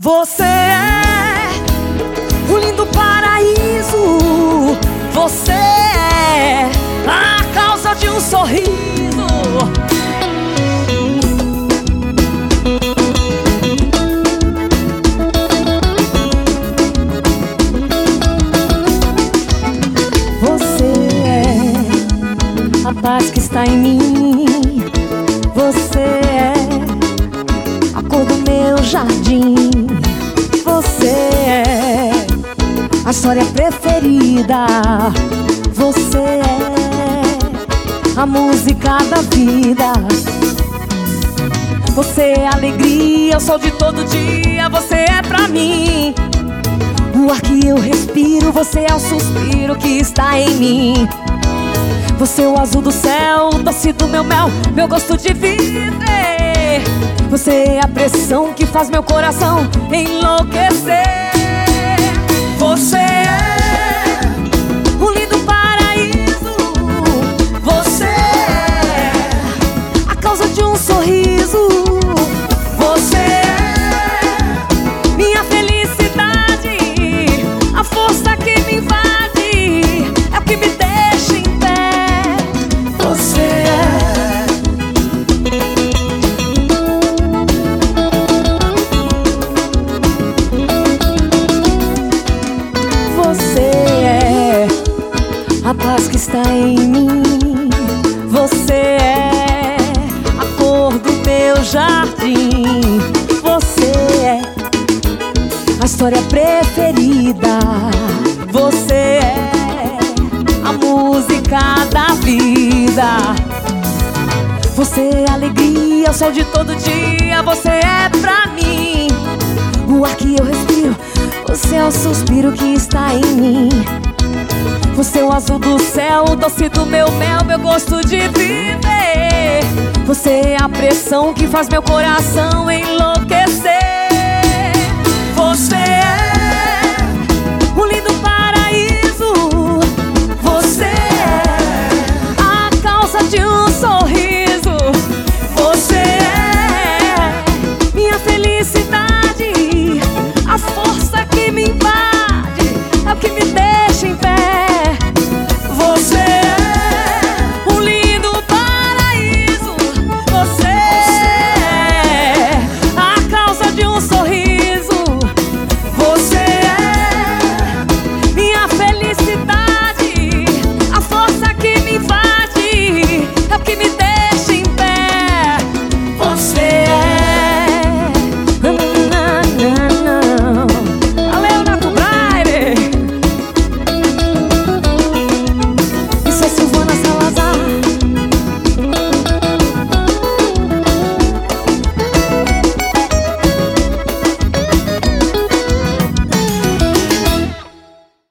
Você é um lindo paraíso. Você é a causa de um sorriso. Você é a paz que está em mim. Você é a cor do meu jardim. Você é a história preferida. Você é a música da vida. Você é a alegria, o sol de todo dia. Você é pra mim o ar que eu respiro. Você é o suspiro que está em mim. Você é o azul do céu, o doce do meu mel, meu gosto de viver. Você é a pressão que faz meu coração enlouquecer. Você é um lindo paraíso. Você é a causa de um sorriso. Você é minha felicidade, a força que me invade, é o que me deixa em pé. Você é. Você é a paz que está em mim. Você é a cor do meu jardim. Você é a história preferida. Você é a música da vida. Você é a alegria, o sol de todo dia. Você é pra mim o ar que eu respiro. Você é o suspiro que está em mim. Você é o azul do céu, o doce do meu mel, meu gosto de viver. Você é a pressão que faz meu coração enlouquecer.